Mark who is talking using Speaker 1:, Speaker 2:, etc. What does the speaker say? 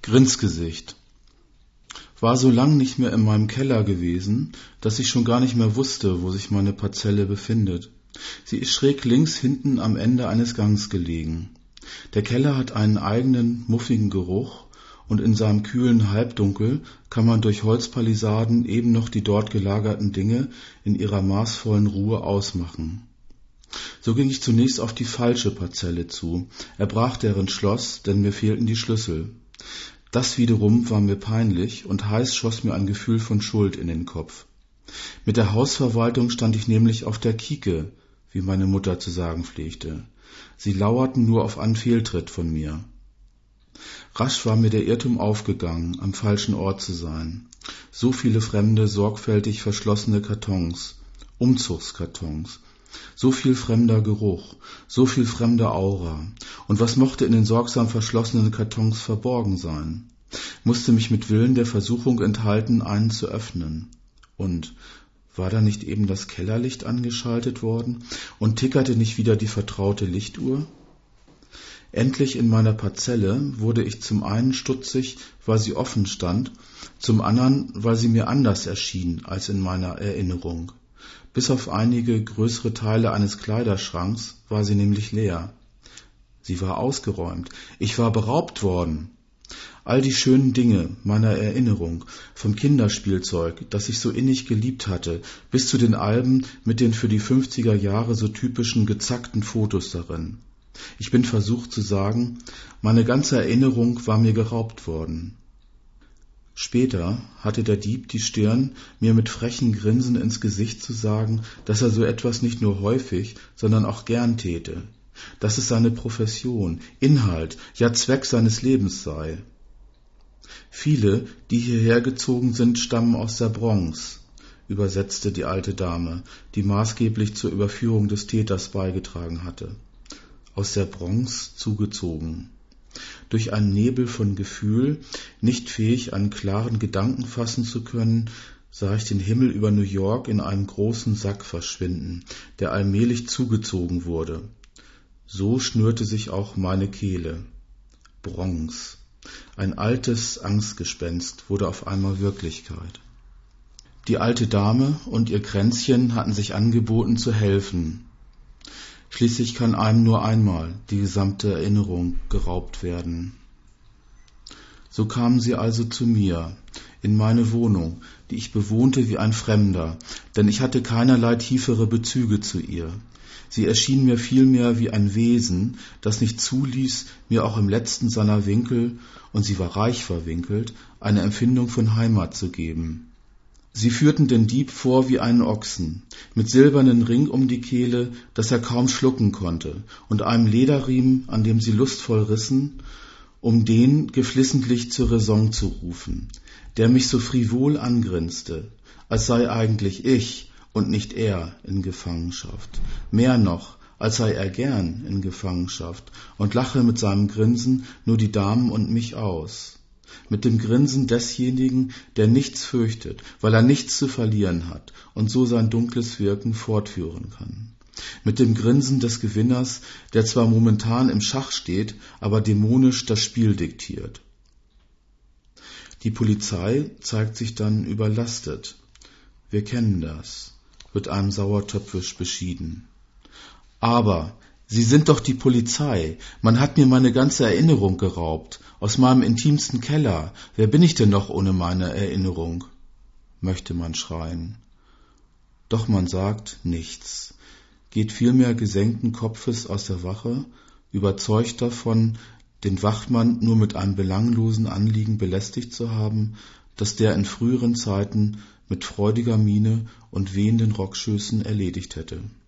Speaker 1: Grinsgesicht. War so lang nicht mehr in meinem Keller gewesen, dass ich schon gar nicht mehr wusste, wo sich meine Parzelle befindet. Sie ist schräg links hinten am Ende eines Gangs gelegen. Der Keller hat einen eigenen, muffigen Geruch und in seinem kühlen Halbdunkel kann man durch Holzpalisaden eben noch die dort gelagerten Dinge in ihrer maßvollen Ruhe ausmachen. So ging ich zunächst auf die falsche Parzelle zu, erbrach deren Schloss, denn mir fehlten die Schlüssel. Das wiederum war mir peinlich und heiß schoss mir ein Gefühl von Schuld in den Kopf. Mit der Hausverwaltung stand ich nämlich auf der Kike, wie meine Mutter zu sagen pflegte. Sie lauerten nur auf einen Fehltritt von mir. Rasch war mir der Irrtum aufgegangen, am falschen Ort zu sein. So viele fremde, sorgfältig verschlossene Kartons, Umzugskartons, so viel fremder Geruch, so viel fremde Aura. Und was mochte in den sorgsam verschlossenen Kartons verborgen sein? Musste mich mit Willen der Versuchung enthalten, einen zu öffnen. Und war da nicht eben das Kellerlicht angeschaltet worden und tickerte nicht wieder die vertraute Lichtuhr? Endlich in meiner Parzelle wurde ich zum einen stutzig, weil sie offen stand, zum anderen, weil sie mir anders erschien als in meiner Erinnerung. Bis auf einige größere Teile eines Kleiderschranks war sie nämlich leer. Sie war ausgeräumt. Ich war beraubt worden. All die schönen Dinge meiner Erinnerung, vom Kinderspielzeug, das ich so innig geliebt hatte, bis zu den Alben mit den für die 50er Jahre so typischen gezackten Fotos darin. Ich bin versucht zu sagen, meine ganze Erinnerung war mir geraubt worden. Später hatte der Dieb die Stirn, mir mit frechen Grinsen ins Gesicht zu sagen, dass er so etwas nicht nur häufig, sondern auch gern täte, dass es seine Profession, Inhalt, ja Zweck seines Lebens sei. Viele, die hierher gezogen sind, stammen aus der Bronx, übersetzte die alte Dame, die maßgeblich zur Überführung des Täters beigetragen hatte. Aus der Bronx zugezogen. Durch einen Nebel von Gefühl, nicht fähig, einen klaren Gedanken fassen zu können, sah ich den Himmel über New York in einem großen Sack verschwinden, der allmählich zugezogen wurde. So schnürte sich auch meine Kehle. Bronx. Ein altes Angstgespenst wurde auf einmal Wirklichkeit. Die alte Dame und ihr Kränzchen hatten sich angeboten zu helfen. Schließlich kann einem nur einmal die gesamte Erinnerung geraubt werden. So kamen sie also zu mir, in meine Wohnung, die ich bewohnte wie ein Fremder, denn ich hatte keinerlei tiefere Bezüge zu ihr. Sie erschien mir vielmehr wie ein Wesen, das nicht zuließ, mir auch im letzten seiner Winkel, und sie war reich verwinkelt, eine Empfindung von Heimat zu geben. Sie führten den Dieb vor wie einen Ochsen, mit silbernen Ring um die Kehle, dass er kaum schlucken konnte, und einem Lederriemen, an dem sie lustvoll rissen, um den geflissentlich zur Raison zu rufen, der mich so frivol angrinste, als sei eigentlich ich und nicht er in Gefangenschaft. Mehr noch, als sei er gern in Gefangenschaft und lache mit seinem Grinsen nur die Damen und mich aus. Mit dem Grinsen desjenigen, der nichts fürchtet, weil er nichts zu verlieren hat und so sein dunkles Wirken fortführen kann. Mit dem Grinsen des Gewinners, der zwar momentan im Schach steht, aber dämonisch das Spiel diktiert. Die Polizei zeigt sich dann überlastet. Wir kennen das, wird einem sauertöpfisch beschieden. Aber Sie sind doch die Polizei. Man hat mir meine ganze Erinnerung geraubt. Aus meinem intimsten Keller. Wer bin ich denn noch ohne meine Erinnerung? Möchte man schreien. Doch man sagt nichts. Geht vielmehr gesenkten Kopfes aus der Wache, überzeugt davon, den Wachtmann nur mit einem belanglosen Anliegen belästigt zu haben, das der in früheren Zeiten mit freudiger Miene und wehenden Rockschößen erledigt hätte.